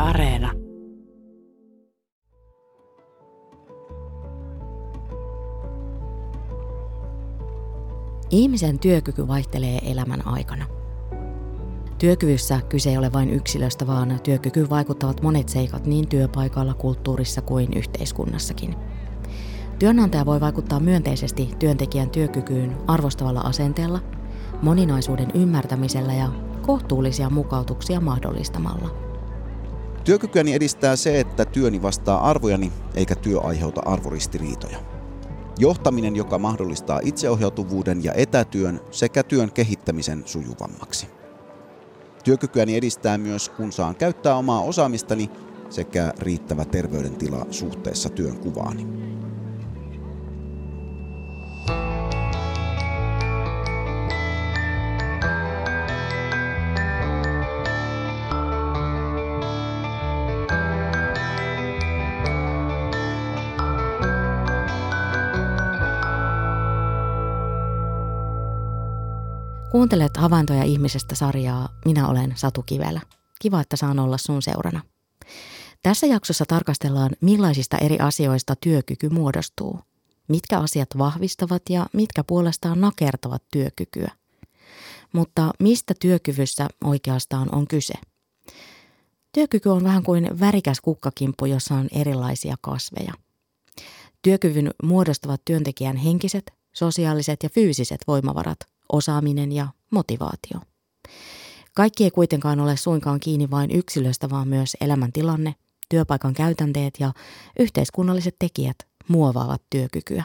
Areena. Ihmisen työkyky vaihtelee elämän aikana. Työkyvyssä kyse ei ole vain yksilöstä, vaan työkykyyn vaikuttavat monet seikat niin työpaikalla, kulttuurissa kuin yhteiskunnassakin. Työnantaja voi vaikuttaa myönteisesti työntekijän työkykyyn arvostavalla asenteella, moninaisuuden ymmärtämisellä ja kohtuullisia mukautuksia mahdollistamalla. Työkykyäni edistää se, että työni vastaa arvojani eikä työ aiheuta arvoristiriitoja. Johtaminen, joka mahdollistaa itseohjautuvuuden ja etätyön sekä työn kehittämisen sujuvammaksi. Työkykyäni edistää myös, kun saan käyttää omaa osaamistani sekä riittävä terveydentila suhteessa työnkuvaani. Kuuntelet Havaintoja ihmisestä -sarjaa. Minä olen Satu Kivelä. Kiva, että saan olla sun seurana. Tässä jaksossa tarkastellaan, millaisista eri asioista työkyky muodostuu. Mitkä asiat vahvistavat ja mitkä puolestaan nakertavat työkykyä. Mutta mistä työkyvyssä oikeastaan on kyse? Työkyky on vähän kuin värikäs kukkakimppu, jossa on erilaisia kasveja. Työkyvyn muodostavat työntekijän henkiset, sosiaaliset ja fyysiset voimavarat, osaaminen ja motivaatio. Kaikki ei kuitenkaan ole suinkaan kiinni vain yksilöstä, vaan myös elämäntilanne, työpaikan käytänteet ja yhteiskunnalliset tekijät muovaavat työkykyä.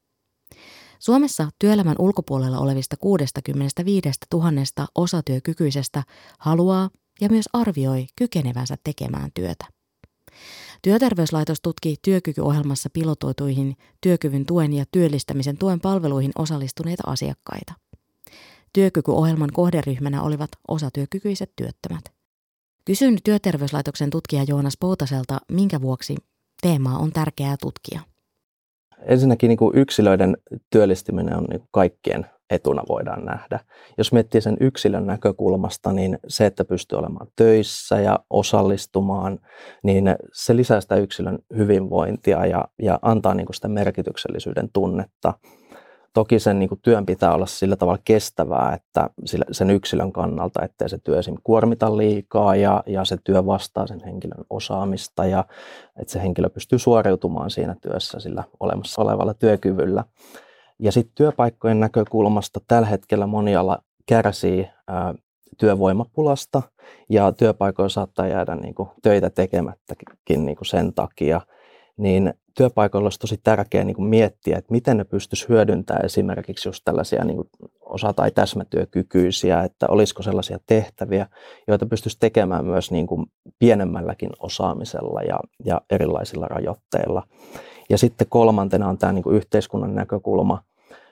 Suomessa työelämän ulkopuolella olevista 65 000 osatyökykyisestä haluaa ja myös arvioi kykenevänsä tekemään työtä. Työterveyslaitos tutki työkykyohjelmassa pilotoituihin työkyvyn tuen ja työllistämisen tuen palveluihin osallistuneita asiakkaita. Työkykyohjelman kohderyhmänä olivat osatyökykyiset työttömät. Kysyin Työterveyslaitoksen tutkija Joonas Poutaselta, minkä vuoksi teemaa on tärkeää tutkia. Ensinnäkin yksilöiden työllistyminen on kaikkien etuna, voidaan nähdä. Jos miettii sen yksilön näkökulmasta, niin se, että pystyy olemaan töissä ja osallistumaan, niin se lisää sitä yksilön hyvinvointia ja antaa sitä merkityksellisyyden tunnetta. Toki sen työn pitää olla sillä tavalla kestävää, että sen yksilön kannalta, ettei se työ esimerkiksi kuormita liikaa ja se työ vastaa sen henkilön osaamista ja että se henkilö pystyy suoriutumaan siinä työssä sillä olemassa olevalla työkyvyllä. Ja sitten työpaikkojen näkökulmasta tällä hetkellä moni ala kärsii työvoimapulasta ja työpaikoilla saattaa jäädä töitä tekemättäkin sen takia. Niin työpaikoilla olisi tosi tärkeää miettiä, että miten ne pystyisi hyödyntämään esimerkiksi just tällaisia osa- tai täsmätyökykyisiä, että olisiko sellaisia tehtäviä, joita pystyisi tekemään myös pienemmälläkin osaamisella ja erilaisilla rajoitteilla. Ja sitten kolmantena on tämä yhteiskunnan näkökulma.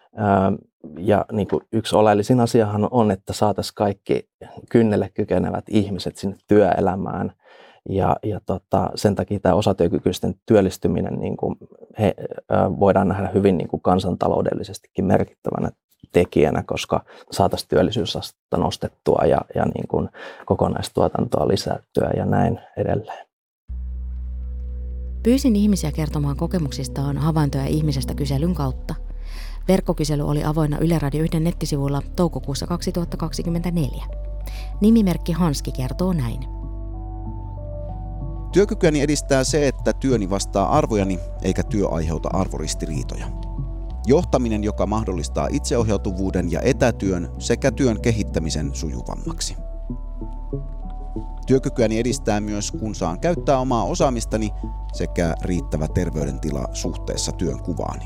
Ja yksi oleellisin asiahan on, että saataisiin kaikki kynnelle kykenevät ihmiset sinne työelämään. Ja sen takia tämä osatyökykyisten työllistyminen voidaan nähdä hyvin kansantaloudellisestikin merkittävänä tekijänä, koska saataisiin työllisyysastetta nostettua ja kokonaistuotantoa lisättyä ja näin edelleen. Pyysin ihmisiä kertomaan kokemuksistaan Havaintoja ihmisestä -kyselyn kautta. Verkkokysely oli avoinna Yle Radio 1 nettisivuilla toukokuussa 2024. Nimimerkki Hanski kertoo näin. Työkykyäni edistää se, että työni vastaa arvojani eikä työ aiheuta arvoristiriitoja. Johtaminen, joka mahdollistaa itseohjautuvuuden ja etätyön sekä työn kehittämisen sujuvammaksi. Työkykyäni edistää myös, kun saan käyttää omaa osaamistani sekä riittävä terveydentila suhteessa työnkuvaani.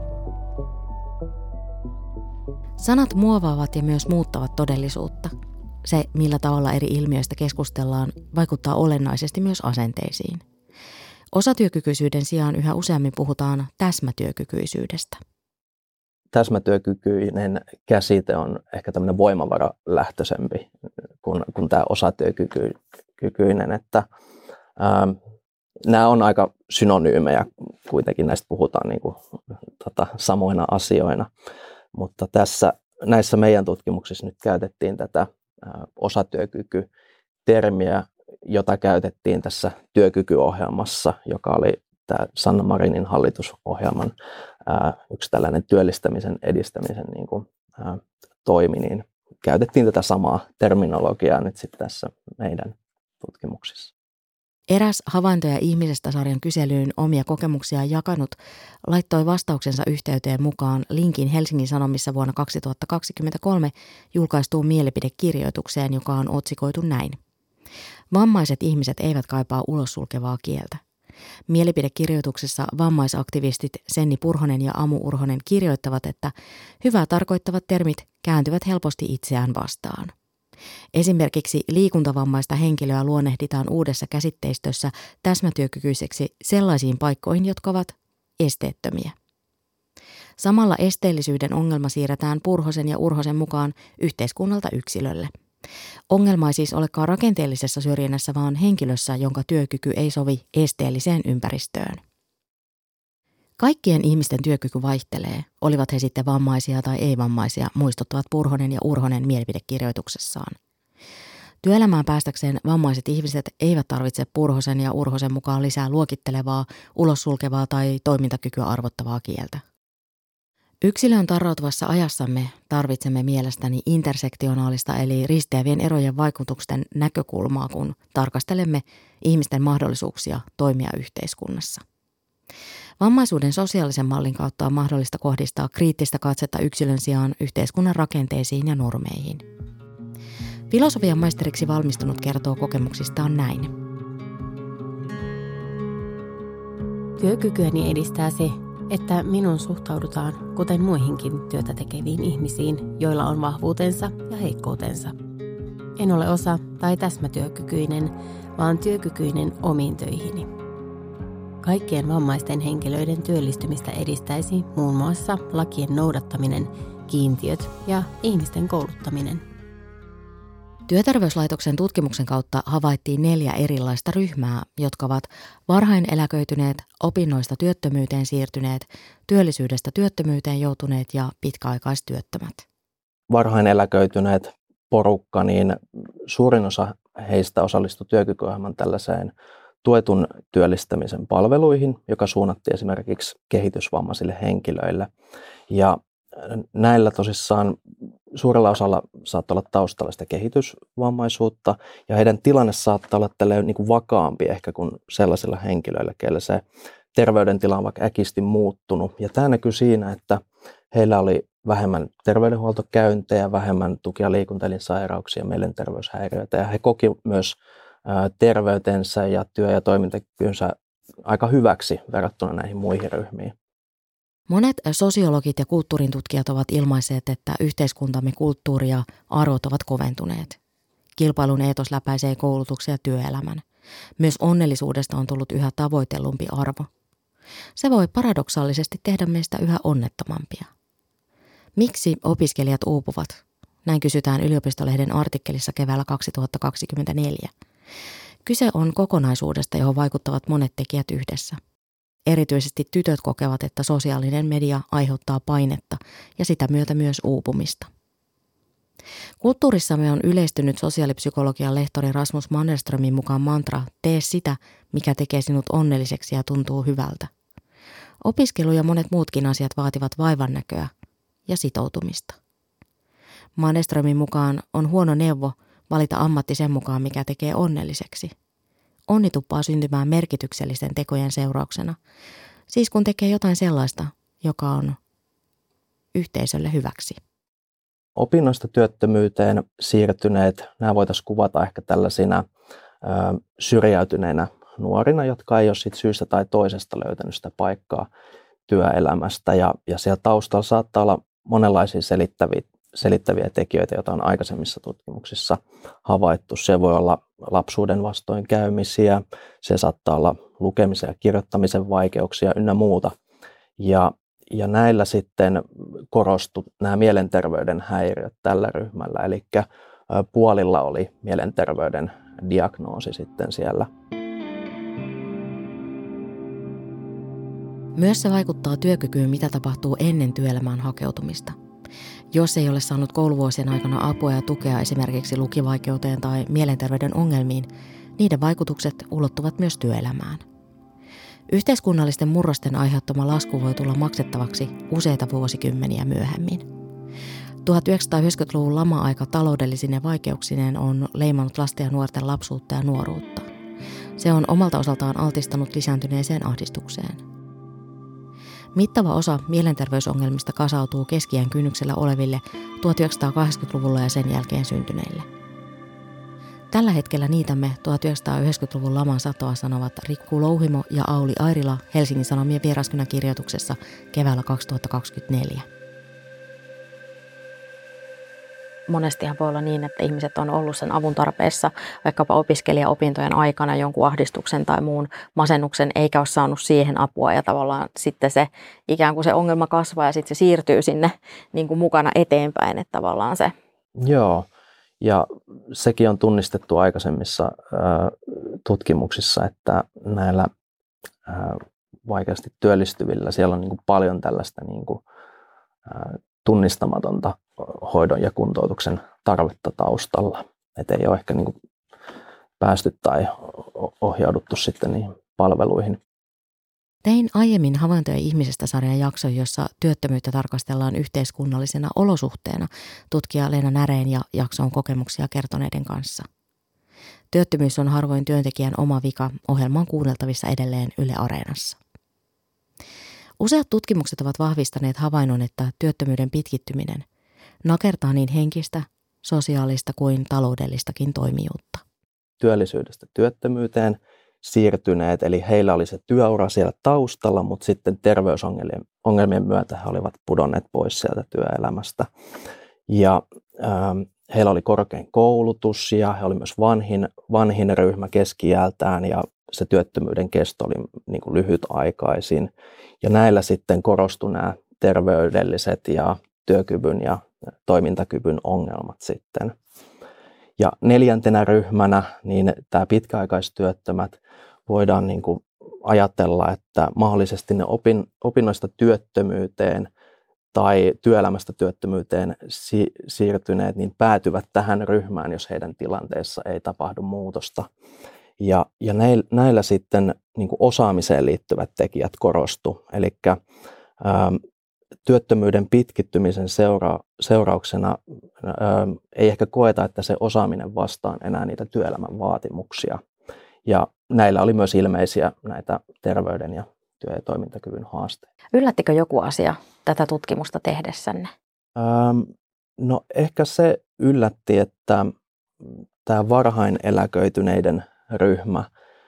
Sanat muovaavat ja myös muuttavat todellisuutta. Se, millä tavalla eri ilmiöistä keskustellaan, vaikuttaa olennaisesti myös asenteisiin. Osatyökykyisyyden sijaan yhä useammin puhutaan täsmätyökykyisyydestä. Täsmätyökykyinen käsite on ehkä tämmöinen voimavaralähtöisempi kuin tämä osatyökykyinen, että nämä on aika synonyymejä, kuitenkin näistä puhutaan samoina asioina, mutta näissä meidän tutkimuksissa nyt käytettiin tätä osatyökyky-termiä jota käytettiin tässä työkykyohjelmassa, joka oli tämä Sanna Marinin hallitusohjelman yksi tällainen työllistämisen edistämisen niin kuin, toimi, niin käytettiin tätä samaa terminologiaa nyt sitten tässä meidän tutkimuksissa. Eräs Havaintoja ihmisestä -sarjan kyselyyn omia kokemuksia jakanut laittoi vastauksensa yhteyteen mukaan linkin Helsingin Sanomissa vuonna 2023 julkaistuun mielipidekirjoitukseen, joka on otsikoitu näin. Vammaiset ihmiset eivät kaipaa ulossulkevaa kieltä. Mielipidekirjoituksessa vammaisaktivistit Senni Purhonen ja Amu Urhonen kirjoittavat, että hyvää tarkoittavat termit kääntyvät helposti itseään vastaan. Esimerkiksi liikuntavammaista henkilöä luonnehditaan uudessa käsitteistössä täsmätyökykyiseksi sellaisiin paikkoihin, jotka ovat esteettömiä. Samalla esteellisyyden ongelma siirretään Purhosen ja Urhosen mukaan yhteiskunnalta yksilölle. Ongelma ei siis olekaan rakenteellisessa syrjinnässä, vaan henkilössä, jonka työkyky ei sovi esteelliseen ympäristöön. Kaikkien ihmisten työkyky vaihtelee, olivat he sitten vammaisia tai ei-vammaisia, muistuttavat Purhonen ja Urhonen mielipidekirjoituksessaan. Työelämään päästäkseen vammaiset ihmiset eivät tarvitse Purhosen ja Urhosen mukaan lisää luokittelevaa, ulossulkevaa tai toimintakykyä arvottavaa kieltä. Yksilöön tarrautuvassa ajassamme tarvitsemme mielestäni intersektionaalista eli risteävien erojen vaikutusten näkökulmaa, kun tarkastelemme ihmisten mahdollisuuksia toimia yhteiskunnassa. Vammaisuuden sosiaalisen mallin kautta on mahdollista kohdistaa kriittistä katsetta yksilön sijaan yhteiskunnan rakenteisiin ja normeihin. Filosofian maisteriksi valmistunut kertoo kokemuksistaan näin. Työkykyäni edistää se, että minun suhtaudutaan kuten muihinkin työtä tekeviin ihmisiin, joilla on vahvuutensa ja heikkoutensa. En ole osa- tai täsmätyökykyinen, vaan työkykyinen omiin töihini. Kaikkien vammaisten henkilöiden työllistymistä edistäisi muun muassa lakien noudattaminen, kiintiöt ja ihmisten kouluttaminen. Työterveyslaitoksen tutkimuksen kautta havaittiin 4 erilaista ryhmää, jotka ovat varhain eläköityneet, opinnoista työttömyyteen siirtyneet, työllisyydestä työttömyyteen joutuneet ja pitkäaikaistyöttömät. Varhain eläköityneet porukka, niin suurin osa heistä osallistui työkykyohjelman tällaiseen tuetun työllistämisen palveluihin, joka suunnattiin esimerkiksi kehitysvammaisille henkilöille. Ja näillä tosissaan suurella osalla saattaa olla taustalla sitä kehitysvammaisuutta, ja heidän tilanne saattaa olla tälleen niin kuin vakaampi ehkä kuin sellaisilla henkilöillä, keillä se terveydentila on vaikka äkisti muuttunut. Ja tämä näkyy siinä, että heillä oli vähemmän terveydenhuoltokäyntejä, vähemmän tuki- ja liikuntaelinsairauksia, mielenterveyshäiriöitä, ja he koki myös terveytensä ja työ- ja toimintakykynsä aika hyväksi verrattuna näihin muihin ryhmiin. Monet sosiologit ja kulttuurin tutkijat ovat ilmaisseet, että yhteiskuntamme kulttuuri ja arvot ovat koventuneet. Kilpailun eetos läpäisee koulutuksen ja työelämän. Myös onnellisuudesta on tullut yhä tavoitellumpi arvo. Se voi paradoksaalisesti tehdä meistä yhä onnettomampia. Miksi opiskelijat uupuvat? Näin kysytään Yliopistolehden artikkelissa keväällä 2024. Kyse on kokonaisuudesta, johon vaikuttavat monet tekijät yhdessä. Erityisesti tytöt kokevat, että sosiaalinen media aiheuttaa painetta ja sitä myötä myös uupumista. Kulttuurissamme on yleistynyt sosiaalipsykologian lehtori Rasmus Mannerströmin mukaan mantra "tee sitä, mikä tekee sinut onnelliseksi ja tuntuu hyvältä". Opiskelu ja monet muutkin asiat vaativat vaivannäköä ja sitoutumista. Mannerströmin mukaan on huono neuvo valita ammatti sen mukaan, mikä tekee onnelliseksi. Onni tuppaa syntymään merkityksellisten tekojen seurauksena, siis kun tekee jotain sellaista, joka on yhteisölle hyväksi. Opinnoista työttömyyteen siirtyneet, nämä voitaisiin kuvata ehkä tällaisina syrjäytyneinä nuorina, jotka ei ole sit syystä tai toisesta löytänyt sitä paikkaa työelämästä. Ja siellä taustalla saattaa olla monenlaisia selittäviä tekijöitä, joita on aikaisemmissa tutkimuksissa havaittu. Se voi olla lapsuuden vastoinkäymisiä, se saattaa olla lukemisen ja kirjoittamisen vaikeuksia ynnä muuta. Ja näillä sitten korostui nämä mielenterveyden häiriöt tällä ryhmällä, eli puolilla oli mielenterveyden diagnoosi sitten siellä. Myös se vaikuttaa työkykyyn, mitä tapahtuu ennen työelämään hakeutumista. Jos ei ole saanut kouluvuosien aikana apua ja tukea esimerkiksi lukivaikeuteen tai mielenterveyden ongelmiin, Niiden vaikutukset ulottuvat myös työelämään. Yhteiskunnallisten murrosten aiheuttama lasku voi tulla maksettavaksi useita vuosikymmeniä myöhemmin. 1990-luvun lama-aika taloudellisine vaikeuksineen on leimannut lasten ja nuorten lapsuutta ja nuoruutta. Se on omalta osaltaan altistanut lisääntyneeseen ahdistukseen. Mittava osa mielenterveysongelmista kasautuu keski-iän kynnyksellä oleville 1980-luvulla ja sen jälkeen syntyneille. Tällä hetkellä niitämme 1990-luvun laman satoa, sanovat Rikku Louhimo ja Auli Airila Helsingin Sanomien Vieraskynä-kirjoituksessa keväällä 2024. Monestihan voi olla niin, että ihmiset on ollut sen avun tarpeessa vaikkapa opiskelijaopintojen aikana jonkun ahdistuksen tai muun masennuksen, eikä ole saanut siihen apua ja tavallaan sitten se ikään kuin se ongelma kasvaa ja sitten se siirtyy sinne niin kuin mukana eteenpäin, että tavallaan se. Joo, ja sekin on tunnistettu aikaisemmissa tutkimuksissa, että näillä vaikeasti työllistyvillä siellä on niin kuin paljon tällaista niin kuin, tunnistamatonta hoidon ja kuntoutuksen tarvetta taustalla. Että ei ole ehkä niin kuin päästy tai ohjauduttu sitten niihin palveluihin. Tein aiemmin Havaintoja ihmisestä -sarjan jakson, jossa työttömyyttä tarkastellaan yhteiskunnallisena olosuhteena tutkija Leena Näreen ja jakson kokemuksia kertoneiden kanssa. Työttömyys on harvoin työntekijän oma vika. Ohjelma on kuunneltavissa edelleen Yle Areenassa. Useat tutkimukset ovat vahvistaneet havainnon, että työttömyyden pitkittyminen nakertaa niin henkistä, sosiaalista kuin taloudellistakin toimijuutta. Työllisyydestä työttömyyteen siirtyneet, eli heillä oli se työura siellä taustalla, mutta sitten terveysongelmien myötä he olivat pudonneet pois sieltä työelämästä. Ja heillä oli korkein koulutus ja he oli myös vanhin ryhmä keski-iältään ja se työttömyyden kesto oli niin kuin lyhytaikaisin. Ja näillä sitten korostui nämä terveydelliset ja työkyvyn ja toimintakyvyn ongelmat sitten. Ja neljäntenä ryhmänä niin tämä pitkäaikaistyöttömät voidaan niin kuin ajatella, että mahdollisesti ne opinnoista työttömyyteen tai työelämästä työttömyyteen siirtyneet niin päätyvät tähän ryhmään, jos heidän tilanteessa ei tapahdu muutosta. Ja näillä sitten niin kuin osaamiseen liittyvät tekijät korostu. Eli työttömyyden pitkittymisen seurauksena ei ehkä koeta, että se osaaminen vastaa enää niitä työelämän vaatimuksia. Ja näillä oli myös ilmeisiä näitä terveyden ja työ- ja toimintakyvyn haasteita. Yllättikö joku asia tätä tutkimusta tehdessänne? No ehkä se yllätti, että tämä varhain eläköityneiden ryhmä,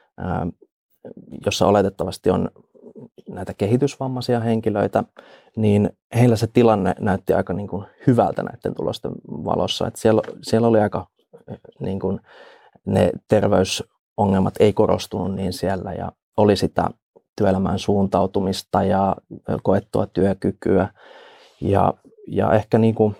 jossa oletettavasti on näitä kehitysvammaisia henkilöitä, niin heillä se tilanne näytti aika niin kuin hyvältä näiden tulosten valossa. Että siellä oli aika, niin kuin, ne terveysongelmat ei korostunut niin siellä ja oli sitä työelämään suuntautumista ja koettua työkykyä. Ja ehkä niin kuin,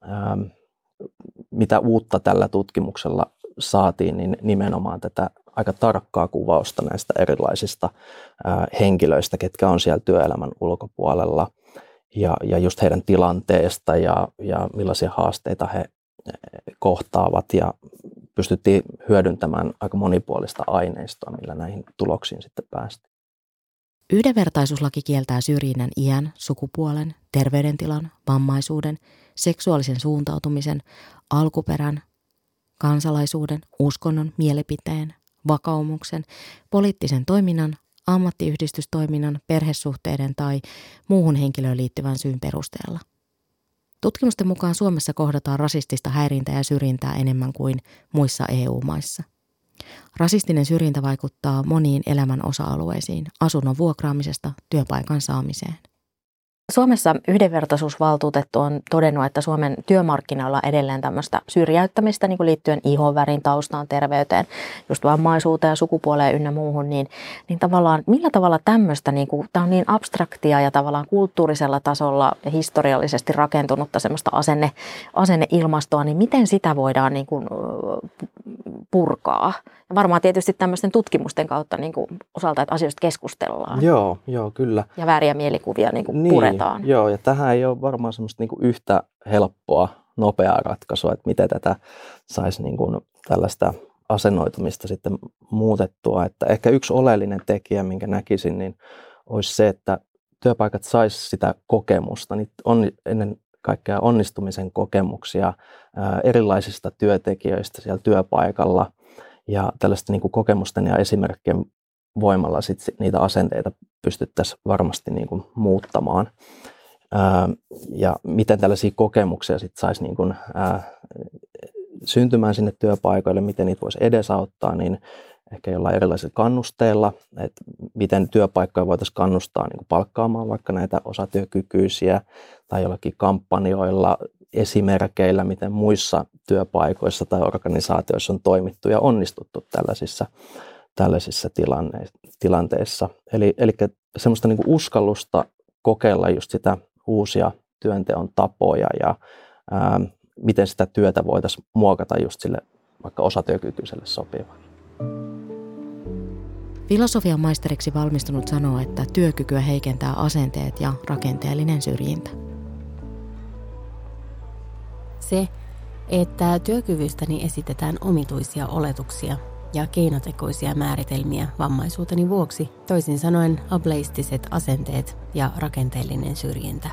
mitä uutta tällä tutkimuksella saatiin, niin nimenomaan tätä aika tarkkaa kuvausta näistä erilaisista henkilöistä, ketkä on siellä työelämän ulkopuolella ja just heidän tilanteesta ja millaisia haasteita he kohtaavat ja pystyttiin hyödyntämään aika monipuolista aineistoa, millä näihin tuloksiin sitten päästiin. Yhdenvertaisuuslaki kieltää syrjinnän iän, sukupuolen, terveydentilan, vammaisuuden, seksuaalisen suuntautumisen, alkuperän, kansalaisuuden, uskonnon, mielipiteen, vakaumuksen, poliittisen toiminnan, ammattiyhdistystoiminnan, perhesuhteiden tai muuhun henkilöön liittyvän syyn perusteella. Tutkimusten mukaan Suomessa kohdataan rasistista häirintää ja syrjintää enemmän kuin muissa EU-maissa. Rasistinen syrjintä vaikuttaa moniin elämän osa-alueisiin, asunnon vuokraamisesta työpaikan saamiseen. Suomessa yhdenvertaisuusvaltuutettu on todennut, että Suomen työmarkkinoilla on edelleen tämmöistä syrjäyttämistä niin kuin liittyen ihonvärin, taustaan, terveyteen, just vammaisuuteen, sukupuoleen ynnä muuhun, niin tavallaan millä tavalla tämmöistä, niin kuin, tämä on niin abstraktia ja tavallaan kulttuurisella tasolla ja historiallisesti rakentunutta semmoista asenneilmastoa, niin miten sitä voidaan niin kuin purkaa? Ja varmaan tietysti tämmöisten tutkimusten kautta niin kuin osalta, että asioista keskustellaan. Joo, kyllä. Ja vääriä mielikuvia niin kuin puretaan. Joo, ja tähän ei ole varmaan semmoista niin kuin yhtä helppoa, nopeaa ratkaisua, että miten tätä saisi niin kuin tällaista asennoitumista sitten muutettua. Että ehkä yksi oleellinen tekijä, minkä näkisin, niin olisi se, että työpaikat sais sitä kokemusta, niin ennen kaikkea onnistumisen kokemuksia erilaisista työntekijöistä siellä työpaikalla ja tällaista niin kuin kokemusten ja esimerkkien voimalla sit niitä asenteita pystyttäisiin varmasti niin kuin muuttamaan. Ja miten tällaisia kokemuksia sitten saisi niin kuin syntymään sinne työpaikoille, miten niitä voisi edesauttaa, niin ehkä jollain erilaisilla kannusteilla, että miten työpaikkoja voitaisiin kannustaa niin kuin palkkaamaan vaikka näitä osatyökykyisiä tai jollakin kampanjoilla, esimerkkeillä, miten muissa työpaikoissa tai organisaatioissa on toimittu ja onnistuttu tällaisissa tilanteissa. Eli semmoista niin kuin uskallusta kokeilla just sitä uusia työnteon tapoja ja miten sitä työtä voitaisiin muokata just sille vaikka osatyökykyiselle sopivaan. Filosofian maisteriksi valmistunut sanoo, että työkykyä heikentää asenteet ja rakenteellinen syrjintä. Se, että työkyvystäni esitetään omituisia oletuksia ja keinotekoisia määritelmiä vammaisuuteni vuoksi, toisin sanoen ableistiset asenteet ja rakenteellinen syrjintä.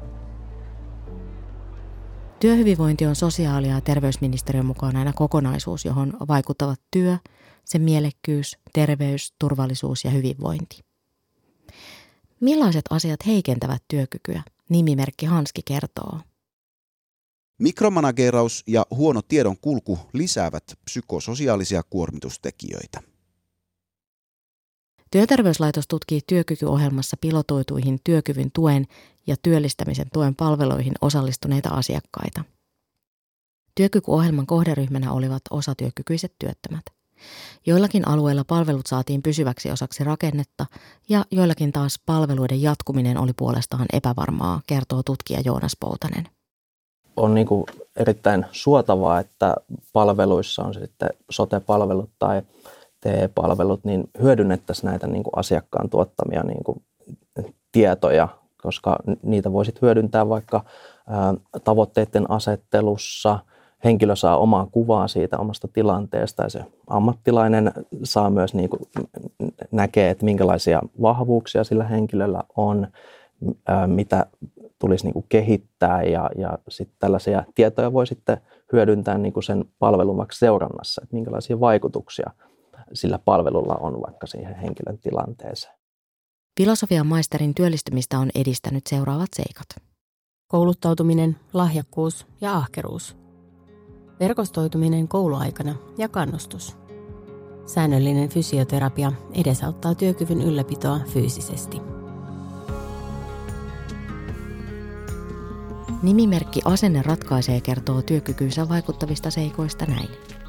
Työhyvinvointi on sosiaali- ja terveysministeriön mukaan aina kokonaisuus, johon vaikuttavat työ, sen mielekkyys, terveys, turvallisuus ja hyvinvointi. Millaiset asiat heikentävät työkykyä? Nimimerkki Hanski kertoo. Mikromanageeraus ja huono tiedon kulku lisäävät psykososiaalisia kuormitustekijöitä. Työterveyslaitos tutkii työkykyohjelmassa pilotoituihin työkyvyn tuen ja työllistämisen tuen palveluihin osallistuneita asiakkaita. Työkykyohjelman kohderyhmänä olivat osatyökykyiset työttömät. Joillakin alueilla palvelut saatiin pysyväksi osaksi rakennetta ja joillakin taas palveluiden jatkuminen oli puolestaan epävarmaa, kertoo tutkija Joonas Poutanen. On niin kuin erittäin suotavaa, että palveluissa on se sitten sote-palvelut tai TE-palvelut, niin hyödynnettäisiin näitä niin kuin asiakkaan tuottamia niin kuin tietoja, koska niitä voisit hyödyntää vaikka tavoitteiden asettelussa. Henkilö saa omaa kuvaa siitä omasta tilanteesta ja se ammattilainen saa myös niin kuin näkee, että minkälaisia vahvuuksia sillä henkilöllä on, mitä tulisi niin kuin kehittää ja sitten tällaisia tietoja voi sitten hyödyntää niin kuin sen palvelun vaikka seurannassa, että minkälaisia vaikutuksia sillä palvelulla on vaikka siihen henkilön tilanteeseen. Filosofian maisterin työllistymistä on edistänyt seuraavat seikat. Kouluttautuminen, lahjakkuus ja ahkeruus. Verkostoituminen kouluaikana ja kannustus. Säännöllinen fysioterapia edesauttaa työkyvyn ylläpitoa fyysisesti. Nimimerkki Asenne ratkaisee kertoo työkykynsä vaikuttavista seikoista näin.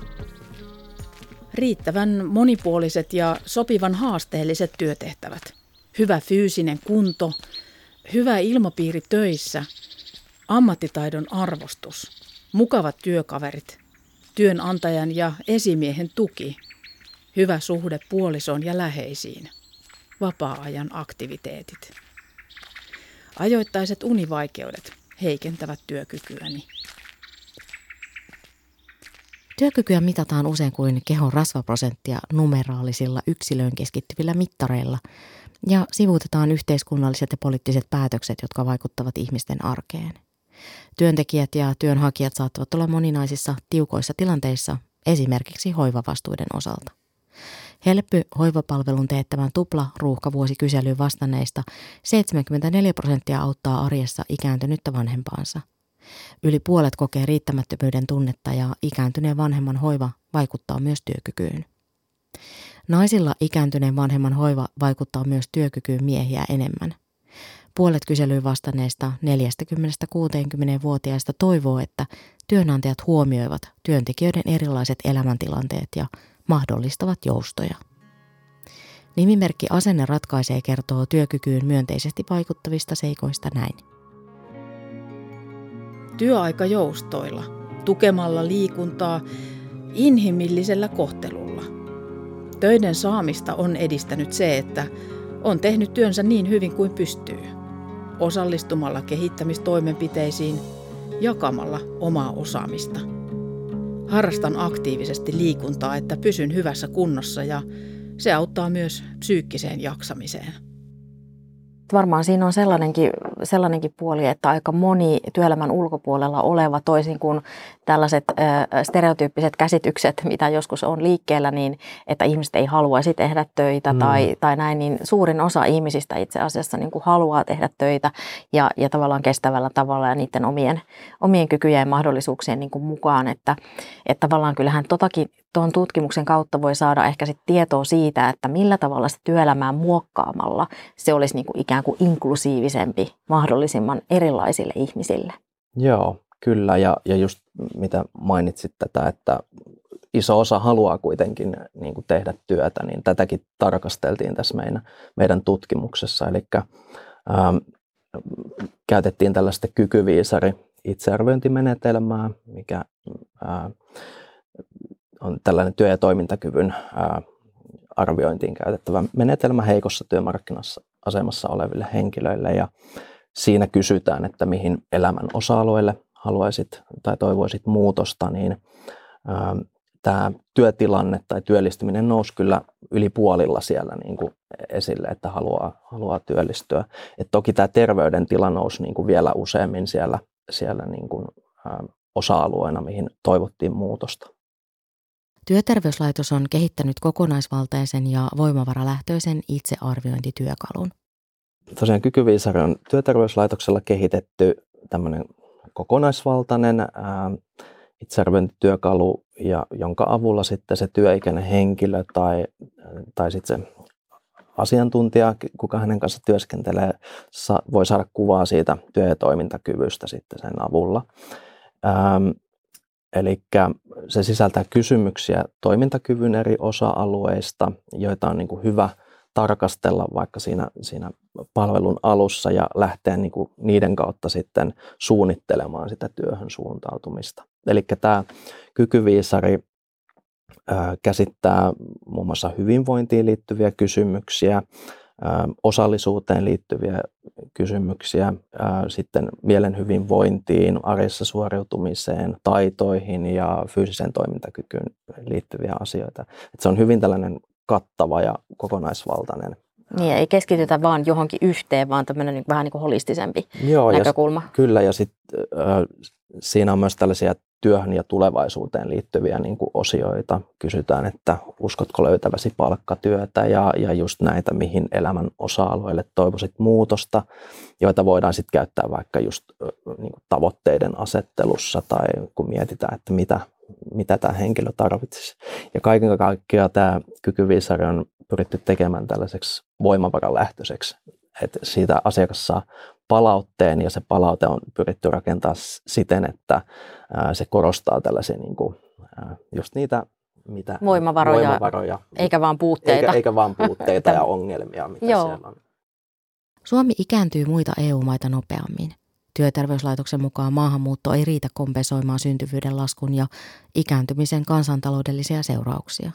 Riittävän monipuoliset ja sopivan haasteelliset työtehtävät. Hyvä fyysinen kunto, hyvä ilmapiiri töissä, ammattitaidon arvostus, mukavat työkaverit, työnantajan ja esimiehen tuki, hyvä suhde puolisoon ja läheisiin, vapaa-ajan aktiviteetit. Ajoittaiset univaikeudet heikentävät työkykyäni. Työkykyä mitataan usein kuin kehon rasvaprosenttia numeraalisilla yksilöön keskittyvillä mittareilla ja sivuutetaan yhteiskunnalliset ja poliittiset päätökset, jotka vaikuttavat ihmisten arkeen. Työntekijät ja työnhakijat saattavat olla moninaisissa tiukoissa tilanteissa, esimerkiksi hoivavastuiden osalta. Helppy hoivapalvelun teettämän tupla-ruuhkavuosikyselyyn vastanneista 74% auttaa arjessa ikääntynyttä vanhempaansa. Yli puolet kokee riittämättömyyden tunnetta ja ikääntyneen vanhemman hoiva vaikuttaa myös työkykyyn. Naisilla ikääntyneen vanhemman hoiva vaikuttaa myös työkykyyn miehiä enemmän. Puolet kyselyyn vastanneista 40-60-vuotiaista toivoo, että työnantajat huomioivat työntekijöiden erilaiset elämäntilanteet ja mahdollistavat joustoja. Nimimerkki Asenne ratkaisee kertoo työkykyyn myönteisesti vaikuttavista seikoista näin. Työaikajoustoilla, tukemalla liikuntaa, inhimillisellä kohtelulla. Töiden saamista on edistänyt se, että on tehnyt työnsä niin hyvin kuin pystyy. Osallistumalla kehittämistoimenpiteisiin, jakamalla omaa osaamista. Harrastan aktiivisesti liikuntaa, että pysyn hyvässä kunnossa ja se auttaa myös psyykkiseen jaksamiseen. Varmaan siinä on sellainenkin puoli, että aika moni työelämän ulkopuolella oleva, toisin kuin tällaiset stereotyyppiset käsitykset, mitä joskus on liikkeellä, niin että ihmiset ei haluaisi tehdä töitä tai näin, niin suurin osa ihmisistä itse asiassa niin kuin haluaa tehdä töitä ja tavallaan kestävällä tavalla ja niiden omien kykyjen ja mahdollisuuksien niin kuin mukaan, että tavallaan kyllähän tuon tutkimuksen kautta voi saada ehkä sit tietoa siitä, että millä tavalla se työelämää muokkaamalla se olisi niin kuin ikään kuin inklusiivisempi mahdollisimman erilaisille ihmisille. Joo, kyllä. Ja just mitä mainitsit tätä, että iso osa haluaa kuitenkin niin kuin tehdä työtä, niin tätäkin tarkasteltiin tässä meidän tutkimuksessa. Eli käytettiin tällaista kykyviisari-itsearviointimenetelmää, mikä on tällainen työ- ja toimintakyvyn arviointiin käytettävä menetelmä heikossa työmarkkina-asemassa oleville henkilöille. Ja siinä kysytään, että mihin elämän osa-alueelle haluaisit tai toivoisit muutosta, niin tämä työtilanne tai työllistyminen nousi kyllä yli puolilla siellä niin kuin esille, että haluaa työllistyä. Et toki tämä terveydentila nousi niin kuin vielä useammin siellä niin kuin, osa-alueena, mihin toivottiin muutosta. Työterveyslaitos on kehittänyt kokonaisvaltaisen ja voimavaralähtöisen itsearviointityökalun. Tosiaan Kykyviisari on Työterveyslaitoksella kehitetty tämmöinen kokonaisvaltainen itsearviointityökalu, jonka avulla sitten se työikäinen henkilö tai sitten se asiantuntija, kuka hänen kanssa työskentelee, voi saada kuvaa siitä työ- ja toimintakyvystä sitten sen avulla. Eli se sisältää kysymyksiä toimintakyvyn eri osa-alueista, joita on niin kuin hyvä tarkastella vaikka siinä palvelun alussa ja lähteä niin kuin niiden kautta sitten suunnittelemaan sitä työhön suuntautumista. Eli tämä Kykyviisari käsittää muun muassa hyvinvointiin liittyviä kysymyksiä, osallisuuteen liittyviä kysymyksiä, sitten mielen hyvinvointiin, arjessa suoriutumiseen, taitoihin ja fyysiseen toimintakykyyn liittyviä asioita. Et se on hyvin tällainen kattava ja kokonaisvaltainen. Niin, ei keskitytä vaan johonkin yhteen, vaan tämmöinen vähän niin kuin holistisempi näkökulma. Kyllä, ja sitten siinä on myös tällaisia työhön ja tulevaisuuteen liittyviä niin kuin osioita. Kysytään, että uskotko löytäväsi palkkatyötä ja just näitä, mihin elämän osa-alueille toivoisit muutosta, joita voidaan sitten käyttää vaikka just niin kuin tavoitteiden asettelussa tai kun mietitään, että mitä tämä henkilö tarvitsisi. Ja kaiken kaikkiaan tämä Kykyviisari on pyritty tekemään tällaiseksi voimavaralähtöiseksi, että siitä asiakas saa palautteen ja se palaute on pyritty rakentaa siten, että se korostaa tällaisia niin kuin, just niitä voimavaroja eikä vaan puutteita. Eikä vaan puutteita ja ongelmia, mitä siellä on. Suomi ikääntyy muita EU-maita nopeammin. Työterveyslaitoksen mukaan maahanmuutto ei riitä kompensoimaan syntyvyyden laskun ja ikääntymisen kansantaloudellisia seurauksia.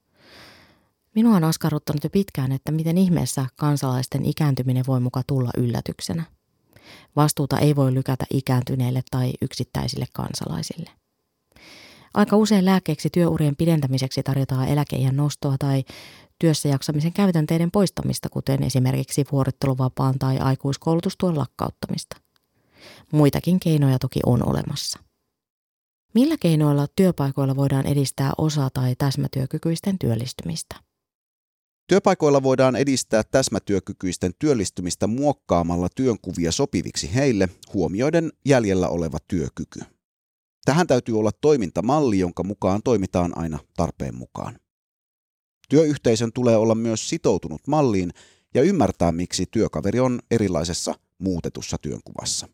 Minua on askarruttanut jo pitkään, että miten ihmeessä kansalaisten ikääntyminen voi muka tulla yllätyksenä. Vastuuta ei voi lykätä ikääntyneille tai yksittäisille kansalaisille. Aika usein lääkkeeksi työurien pidentämiseksi tarjotaan eläkeiän nostoa tai työssäjaksamisen käytänteiden poistamista, kuten esimerkiksi vuorotteluvapaan tai aikuiskoulutustuen lakkauttamista. Muitakin keinoja toki on olemassa. Millä keinoilla työpaikoilla voidaan edistää osa- tai täsmätyökykyisten työllistymistä? Työpaikoilla voidaan edistää täsmätyökykyisten työllistymistä muokkaamalla työnkuvia sopiviksi heille huomioiden jäljellä oleva työkyky. Tähän täytyy olla toimintamalli, jonka mukaan toimitaan aina tarpeen mukaan. Työyhteisön tulee olla myös sitoutunut malliin ja ymmärtää, miksi työkaveri on erilaisessa muutetussa työnkuvassa.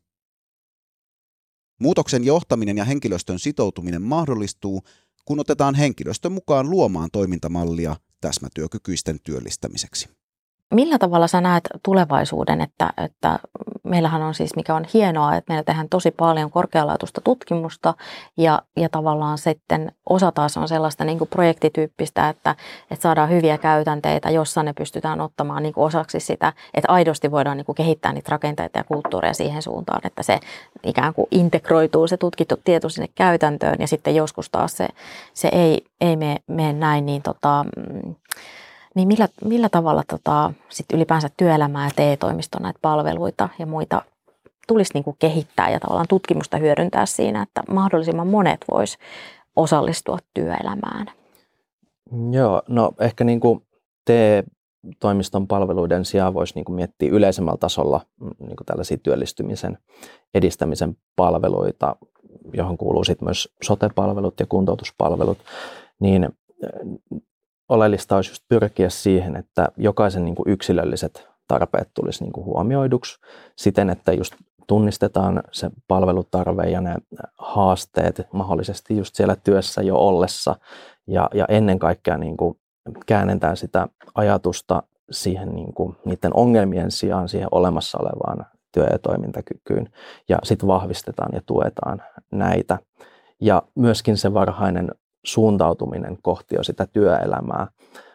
Muutoksen johtaminen ja henkilöstön sitoutuminen mahdollistuu, kun otetaan henkilöstön mukaan luomaan toimintamallia täsmätyökykyisten työllistämiseksi. Millä tavalla sä näet tulevaisuuden, että meillähän on siis, mikä on hienoa, että meillä tehdään tosi paljon korkealaatuista tutkimusta ja tavallaan sitten osa taas on sellaista niin kuin projektityyppistä, että saadaan hyviä käytänteitä, jossa ne pystytään ottamaan niin kuin osaksi sitä, että aidosti voidaan niin kuin kehittää niitä rakenteita ja kulttuuria siihen suuntaan, että se ikään kuin integroituu se tutkittu tieto sinne käytäntöön ja sitten joskus taas se ei mene näin, niin millä tavalla sit ylipäänsä työelämää ja TE-toimiston näitä palveluita ja muita tulisi niin kuin kehittää ja tavallaan tutkimusta hyödyntää siinä, että mahdollisimman monet vois osallistua työelämään? Joo, no ehkä niin kuin TE-toimiston palveluiden sijaan voisi niin kuin miettiä yleisemmällä tasolla niin kuin tällaisia työllistymisen edistämisen palveluita, johon kuuluu sitten myös sote-palvelut ja kuntoutuspalvelut, niin oleellista olisi just pyrkiä siihen, että jokaisen niin kuin yksilölliset tarpeet tulisi niin kuin huomioiduksi siten, että just tunnistetaan se palvelutarve ja ne haasteet mahdollisesti just siellä työssä jo ollessa ja ennen kaikkea niin kuin käännetään sitä ajatusta siihen niin kuin niiden ongelmien sijaan siihen olemassa olevaan työ- ja toimintakykyyn ja sitten vahvistetaan ja tuetaan näitä ja myöskin se varhainen suuntautuminen kohti jo sitä työelämää,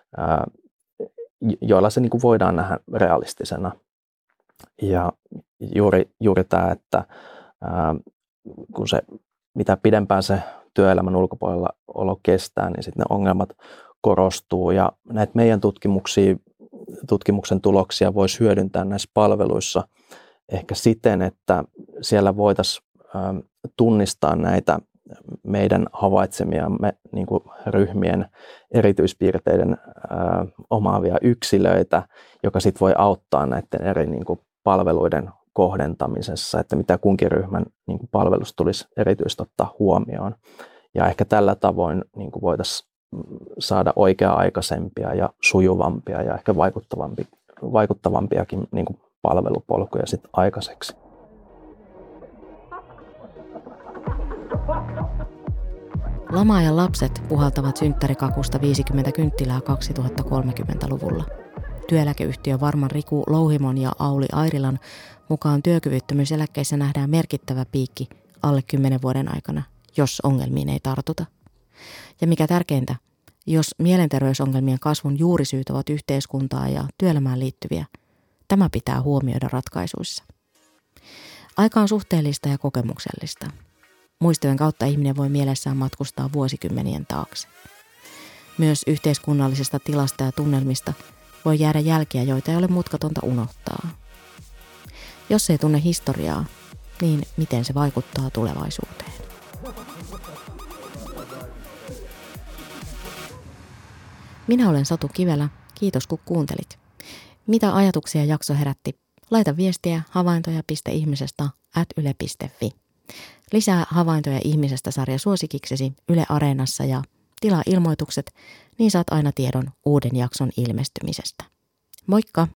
joilla se niin kuin voidaan nähdä realistisena. Ja juuri tämä, että kun se, mitä pidempään se työelämän ulkopuolella olo kestää, niin sitten ne ongelmat korostuu. Ja näitä meidän tutkimuksen tuloksia voisi hyödyntää näissä palveluissa ehkä siten, että siellä voitaisiin tunnistaa näitä meidän havaitsemiamme niin kuin ryhmien erityispiirteiden omaavia yksilöitä, joka sitten voi auttaa näiden eri niin kuin palveluiden kohdentamisessa, että mitä kunkin ryhmän niin kuin palvelusta tulisi erityisesti ottaa huomioon. Ja ehkä tällä tavoin niin kuin voitaisiin saada oikea-aikaisempia ja sujuvampia ja ehkä vaikuttavampiakin niin kuin palvelupolkuja sitten aikaiseksi. Lama-ajan lapset puhaltavat synttärikakusta 50 kynttilää 2030-luvulla. Työeläkeyhtiö Varman Riku Louhimon ja Auli Airilan mukaan työkyvyttömyyseläkkeissä nähdään merkittävä piikki alle 10 vuoden aikana, jos ongelmiin ei tartuta. Ja mikä tärkeintä, jos mielenterveysongelmien kasvun juurisyyt ovat yhteiskuntaa ja työelämään liittyviä, tämä pitää huomioida ratkaisuissa. Aika on suhteellista ja kokemuksellista. Muistojen kautta ihminen voi mielessään matkustaa vuosikymmenien taakse. Myös yhteiskunnallisesta tilasta ja tunnelmista voi jäädä jälkiä, joita ei ole mutkatonta unohtaa. Jos ei tunne historiaa, niin miten se vaikuttaa tulevaisuuteen? Minä olen Satu Kivelä. Kiitos kun kuuntelit. Mitä ajatuksia jakso herätti? Laita viestiä havaintoja.ihmisestä@yle.fi. Lisää Havaintoja ihmisestä -sarja suosikiksesi Yle Areenassa ja tilaa ilmoitukset, niin saat aina tiedon uuden jakson ilmestymisestä. Moikka!